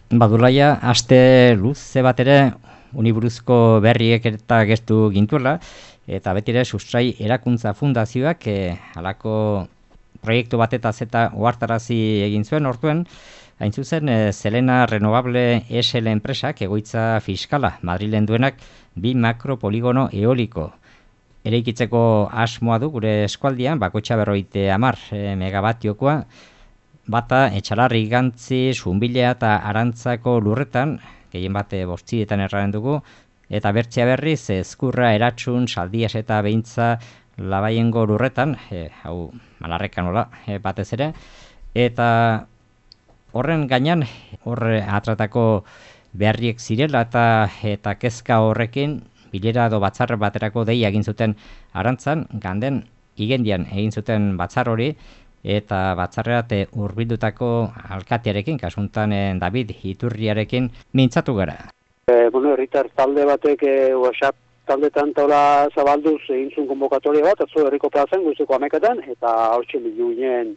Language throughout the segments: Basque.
Badulaia, aste luze bat ere uniburuzko berriek eta geztu gintuela, eta beti ere Sustrai Erakuntza Fundazioak halako proiektu batetaz eta ohartarazi egin zuen orduan, hain zuzen, Zelena Renovable SL enpresak egoitza fiskala Madrilen duenak 2 makropoligono eoliko eraikitzeko asmoa du gure eskualdian, bakoitza 50 megabatiokoa, bata Etxalarri, Gantzi, Zunbilea eta Arantzako lurretan, gehien bat bortzietan erraren dugu, eta bertzea berriz Ezkurra, Eratxun, Saldias eta Beintza Labaiengo lurretan, hau Malarrekan nola, batez ere, eta horren gainean, horre atratako beharriek zirela eta kezka horrekin, bilera edo batzar baterako deia egin zuten Arantzan, Ganden igendian egin zuten batzar hori, eta batzarrerat hurbildutako alkatearekin, kasuntan David Iturriarekin mintzatu gara. Herritar talde batek WhatsApp taldetan taula zabalduz egin zuen konbokatoria bat, atzo herriko plazan, goizeko 11etan, eta hortxe bildu ginen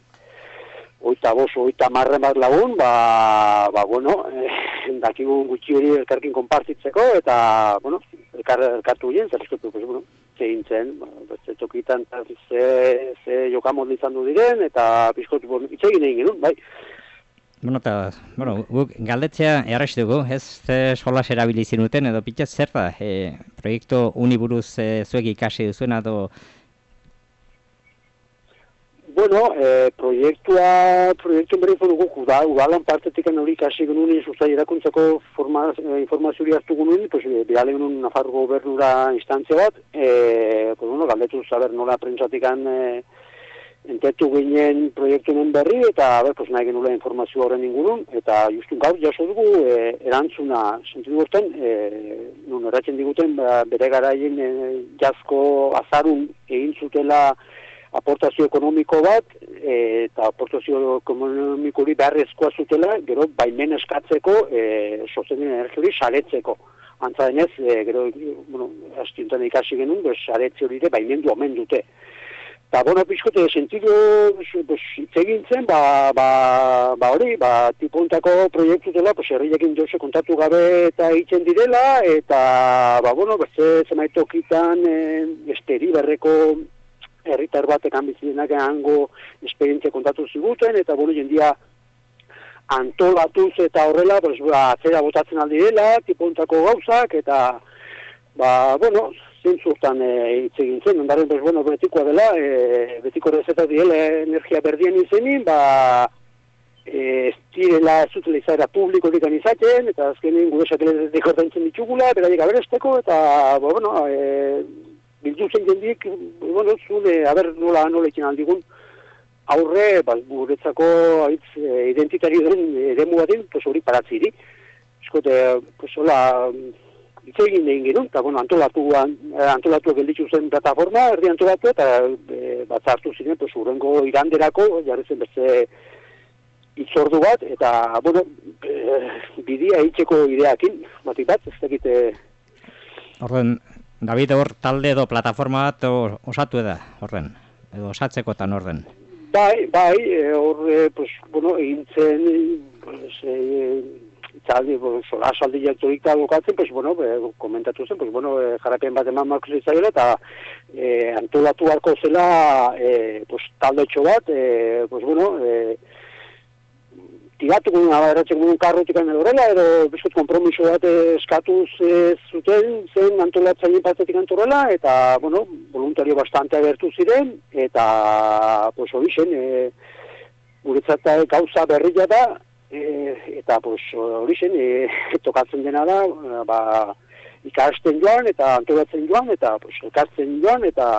25-30 bat lagun, dakigun gutxi hori elkarkin konpartitzeko, eta, elkartu ginen, zer eskutu, zein zen, tokitan ze jokamot izan du diren, eta pizkotu itxegin egin genuen, bai. Guk galdetzea errax dugu, ez solas erabili zinuten, edo pitxez zer da, proiektu uniburuz zuek ikasi duzuena, edo... Proiektuen berri guk udalan partetik hori ikasi genuen Sustrai Erakuntzako informazioa hartu genuen, bidale genuen Nafarroko gobernura instantzia bat, galdetu zaber nola prentsatikan entetu ginen proiektuen berri, eta nahi genula informazioa horren ingurun, eta justu gaur jaso dugu erantzuna sentidu gorten, non erratzen diguten bere garaien jazko azarun egin zutela aportazio ekonomiko bat, eta aportazio ekonomiko hori beharrezkoa zutela, gero baimen eskatzeko, sozialen energia hori saretzeko. Antza denez, gero, astintan ikasi genuen, saretze hori ere baimendu omen dute. Eta, pixkote, sentidu itzegin zen, hori, tipuntako proiektu dela, herriakin jose kontatu gabe eta itzen direla, eta, beste zemaitokitan, esteri berreko herritar batekan bizidenak hango esperientzia kontatu ziguten, eta jendia antolatuz eta horrela, atzera botatzen aldirela, tipuntako gauzak, eta, zintzurtan hitz egin zen, ondaren, betikoa dela, betiko rezetak direla energia berdien izenin, ez direla ez zutela izaera publiko dikan izaten, eta azkenin gure sateletetik ordaintzen ditugula, beraiek aberesteko, eta, bildu zen jendik, nola ekin aldigun, aurre, guretzako identitari den eremu baten, hori paratziri. Eskote, hola, itzegin egin genuen, eta antolatuak gelditu zen plataforma, erdi antolatu, eta batzartu ziren, urrengo iranderako, jarrezen beste itzordu bat, eta, bidea itxeko ideakin, batik bat, ez dakite... Orden, David, hor talde edo plataforma bat osatu da, horren, edo osatzekotan orden. Bai, egin zen, solasaldi jaktorik da dukatzen, komentatu zen, jarapen bat eman marko zitzaiola, eta antolatu harko zela talde etxo bat, tigatu guen, erratzen guen karrotik horrela, edo bizkot kompromiso bat eskatu zuten, zen antolatzaien partetik horrela, eta, voluntario bastante agertu ziren, eta, hori zen, guretzat gauza berria da, eta, hori zen, tokatzen dena da, ikasten joan, eta antolatzen joan, eta, elkartzen joan, eta,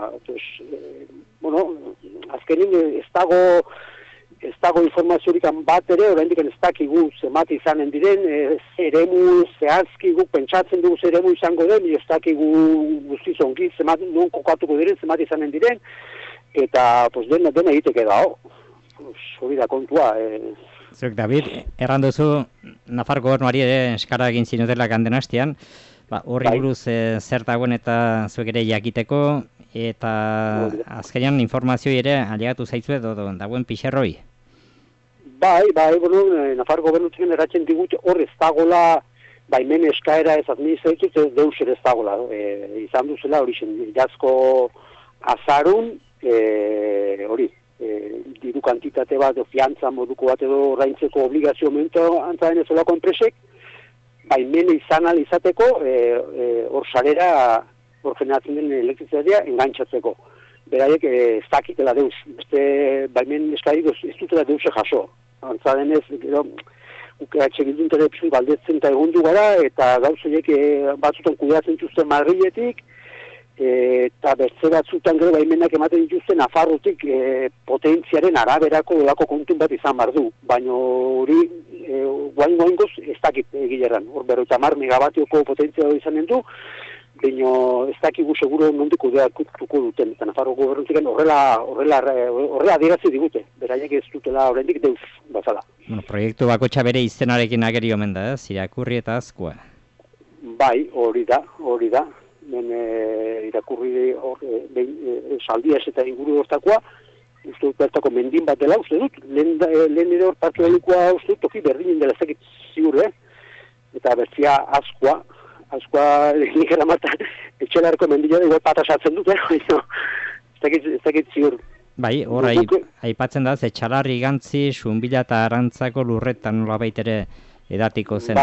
azkenin ez dago informaziorik bat ere, oraindik ez dakigu zemat izanen diren, eremu zehazki guk pentsatzen dugu eremu izango den, ez dakigu guztiz ongi zemat non kokatuko diren, zemat izanen diren, eta dena egiteke da, hori da kontua. Zuek, David, erran duzu, Nafar gobernuari ere eskara egin zinutela Ganden hastean, horri buruz zer dagoen eta zuek ere jakiteko, eta azkenean informazioi ere alegatu zaitzu edo dagoen pixerroi? Bai, bueno, Nafar gobernutzen eratzen digute hor ez dagola baimen eskaera ez administratuz ez deus ere ez dagola. Izan duzela hori zen, jazko azarun, hori, diru kantitate bat, fiantza moduko bat edo ordaintzeko obligazio momento antzaren ez olako enpresek, baimen izan alizateko hor sarera, hor generatzen den elektrizitatea engantzatzeko. Beraiek ez dakitela deus, beste baimen eskarik ez dutela deuse jaso. Antza denez, gero, UKH Bildun Telebisun galdetzen eta egondu gara, eta gauzoiek batzutan kudeatzen dituzten Madriletik, eta bertze batzutan gero baimenak ematen dituzten Nafarrotik potentziaren araberako delako kontun bat izan behar du. Baina hori, guain-guaingoz ez dakit egileran. Hor 50 megabatioko potentzia izanen du, baina ez dakigu seguro nondik kudeatuko duten. Eta Nafarro gobernutiken horrela adierazi digute. Beraiek ez dutela oraindik deus bazala. Bueno, proiektu bakotxa bere izenarekin ageri omen da, Irakurri eta Azkua. Bai, hori da. Irakurri saldia ez eta inguru hortakoa, uste dut bertako mendin bat dela, uste dut, lehen ere hor partu delikoa uste dut, toki berdinen dela ez dakit ziur, eta bertzia Azkua nik eramatan etxelarko mendila igual patasatzen dut, ez dakit ziur. Bai, hor aipatzen da, Etxalarri Gantzi, Sunbila eta Arantzako lurretan nolabait ere edatiko zen.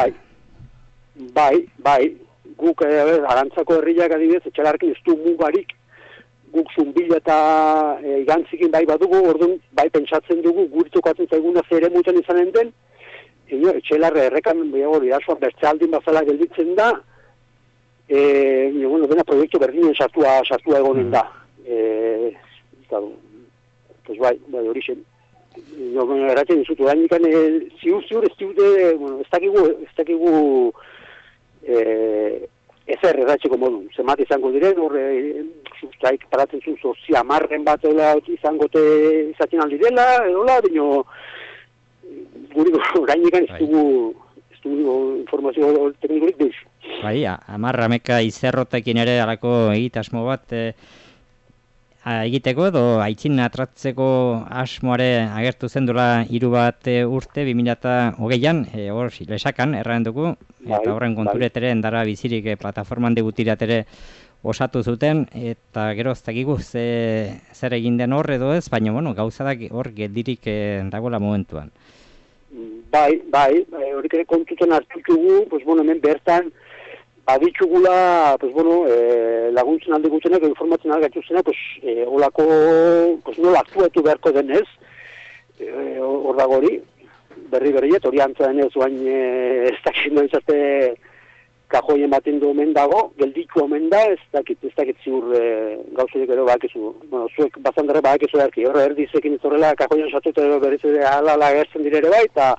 Bai, guk Arantzako herriak adibidez, Etxalarkin ez du mugarik, guk Sunbila eta Gantzikin bai badugu, orduan bai pentsatzen dugu, gurtukatzen zaiguna zer emutan izanen den, Etxelarre errekan, irasoan bertzealdin bazala gelditzen da, dena proiektu berdinen sartua egonen da. Pues bai, hori zen. Eratzen dizutu, dainikan ziur ez dakigu ezer erratxeko modu. Zemat izango diren, sustraik paratzen zuen sozia marren bat izaten aldirela, edola, baina guri dainikan ez dugu informazio teknikorik duz. Bai, 10 izerrotekin ere alako egitasmo bat egiteko edo aitzin atratzeko asmoare agertu zen dola 3 urte 2020an, hor lesakan erran dugu, eta horren kontureteren dara bizirik plataforman debutiratere osatu zuten, eta gero ez dakigu zer egin den hor edo ez, baina gauzadak hor geldirik dagoela momentuan. Bai, horik ere kontuten hartutugu, hemen bertan baditxugula, laguntzen alde gutenak, informatzen alde gatuzena, holako, nola aktuetu beharko denez, hor dago hori, berriet, hori antza denez, oain ez dakit izate kajoien baten du omen dago, gelditu omen da, ez dakit ziur gauzurik ero bakizu. Zuek bazandare bakizu erki, horre erdizekin ez horrela kajoien satuta berriz ere ala gertzen direre bai, eta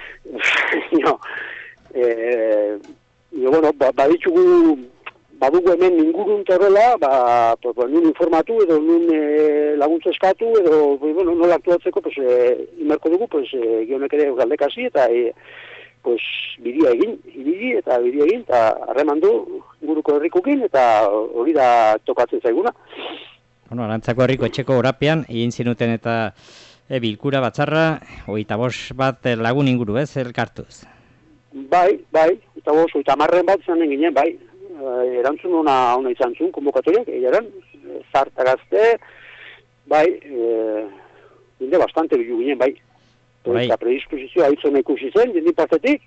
badugu hemen ingurun horrela, nun informatu edo nun laguntza eskatu edo nola aktuatzeko imerko dugu, gionek ere galdekasi eta bidea egin, eta harreman du inguruko herrikukin, eta hori da tokatzen zaiguna. Arantzako herriko etxeko orapean, egin zinuten eta bilkura batzarra, 25 bat lagun inguru, elkartuz? Bai, 30 bat zanen ginen, bai. Erantzun ona izan zuen, konbokatoriak, egaran, zarta gazte, bai, binde bastante bilu ginen, bai. Eta predisposizioa hitzona ikusi zen, jendin partetik,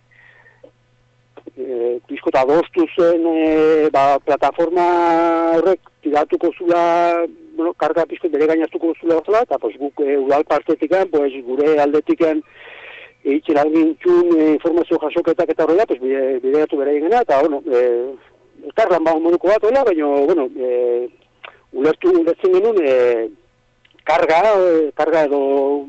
pizkota adostu zen plataforma horrek tiratuko zula, karga pizkot bere gainaztuko zula batela, eta guk udal partetikan, gure aldetikan eitzen algintxun informazio jasoketak eta horrela, bideatu bere egena, eta elkarlan moduko bat horrela, baina, ulertzen genuen karga edo,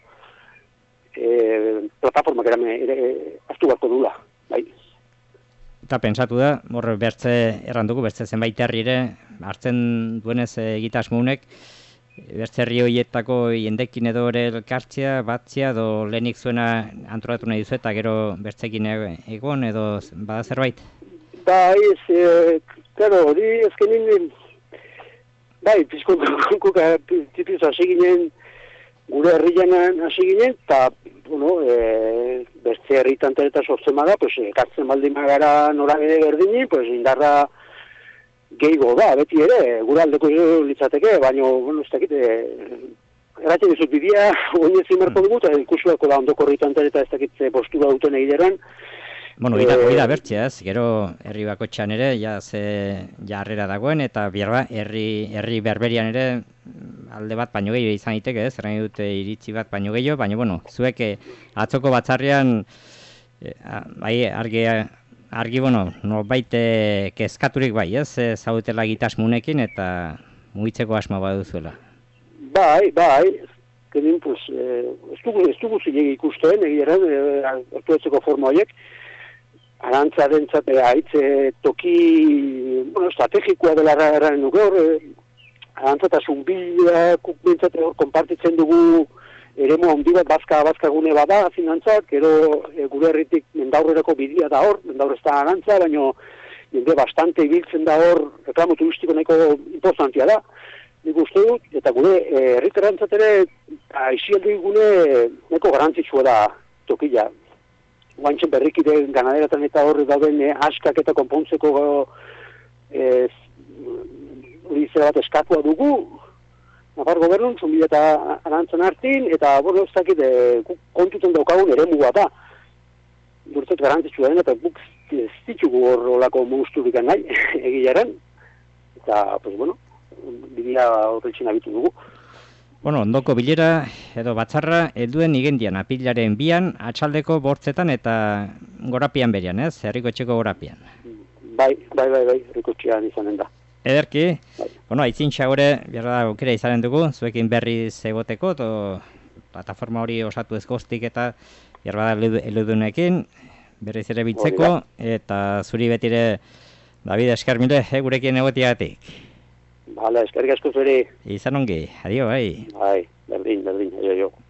plataformak hartu beharko dula, bai. Eta pensatu da, hor erranduko, bertze zenbait herri ere, hartzen duenez egitasmunek, bertze herri horietako jendekin edo ere elkartzea, batzia, edo lehenik zuena antolatu nahi duzu eta gero bertzekin egon edo bada zerbait? Bai, hori ezkenin, bai, pizko tipiz hasi ginen gure herrian hasi ginen, eta, bueno, beste herritan eta sortzen bada, pues, ekartzen baldin magara norabide berdini, pues, indarra gehiago da, beti ere, gure aldeko litzateke, baina, bueno, ez dakit, erratzen dizut bidea, oin ezin marko dugu, eta ikusuako da ondoko herritan eta ez dakit postura duten egideran. Bueno, hori da bertzea, ez, gero herri bakotxan ere, ja harrera dagoen, eta herri berberian ere alde bat baino gehiago izan daiteke, ez, errain dute iritzi bat baino gehiago, baina, bueno, zuek atzoko batzarrean argi, bueno, nolbait kezkaturik bai, ez, zaudetela gitasmunekin eta mugitzeko asma baduzuela. Bai, kenin, pues, ez dugu zilegi ikusten, egiaren, aktuatzeko forma horiek, arantzaren haitze toki, bueno, estrategikoa dela eraren nuke hor, arantzatasun bila bintzate hor konpartitzen dugu eremu handi bat bazka gune bada finantzak, gero gure herritik mendaurrerako bidea da hor, mendaur ez da arantza, baina jende bastante ibiltzen da hor, reklamo turistiko nahiko importantia da, nik uste dut, eta gure herriterantzat ere aizialdi gune nahiko garantzitsua da tokila. Guantxen berrikide ganaderatan eta horre dauden askak eta konpontzeko hori zera bat eskatua dugu, Nafar gobernun, zunbila eta arantzan hartin, eta bueno, ez dakit kontuten daukagun ere mugua da. Durtzat garantzitsua den, eta guk ez ditugu horrelako monstrurik nahi, egiaren. Eta, pues bueno, bidea horretxin abitu dugu. Bueno, ondoko bilera edo batzarra helduen igendian apilaren 2an, atxaldeko 8etan eta gorapian berian, ez? Herrikotxeko gorapian. Bai, herrikotxean izanen da. Ederki, bueno, aitzintxa gore, berda aukera izanen dugu, zuekin berriz egoteko, plataforma hori osatu ezkostik eta berbada eludunekin, berriz ere biltzeko, eta zuri betire, David, esker mile, gurekin egotiagatik. Bala, eskerrik asko zuri. Izan ongi, adio, bai. Bai, berdin, adio.